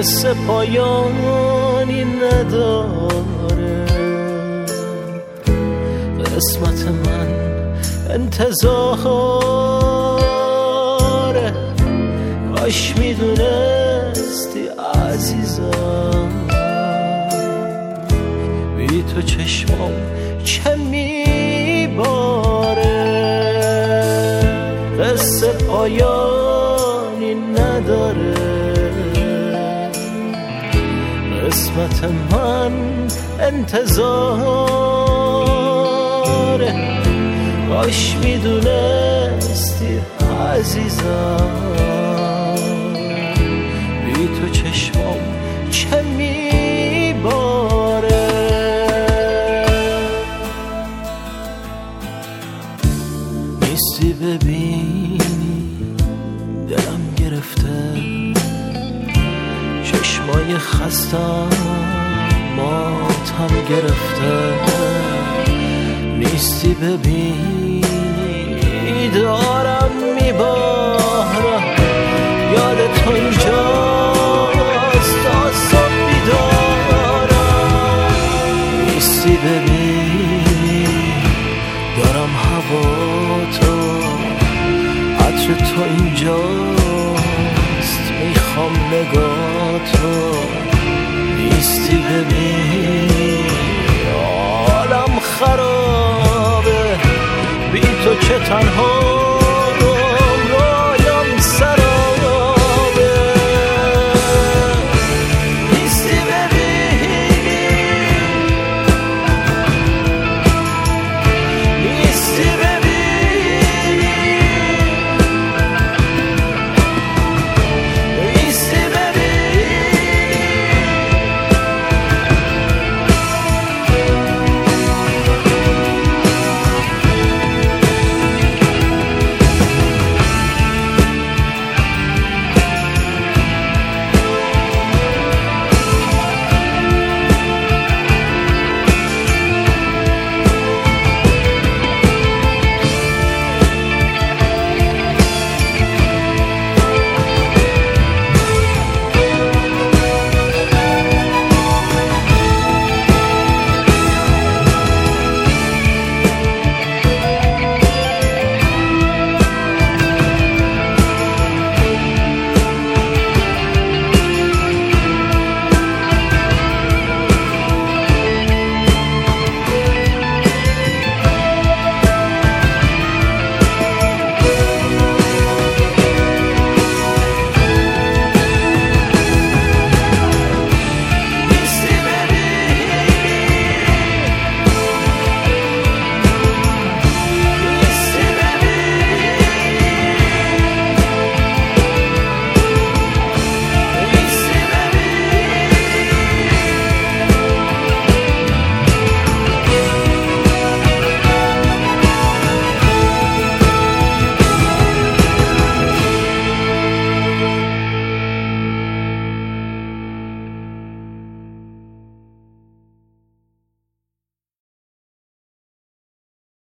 قصه پایانی نداره. قسمت من انتظاره، کاش میدونستی عزیزم بی تو چشمام چه میباره. قصه پایانی نداره، قسمت من انتظاره، کاش میدونستی عزیزم بی تو چشمام چه میباره. نیستی ببینی دلم گرفته، چشمای خستم ماتم گرفته. نیستی ببینی دارم میبارم، یاد تو اینجاست تا صبح بیدارم. نیستی ببینی دارم هوا تو، عطر تو اینجاست میخوام نگاه تو. نیستی ببینی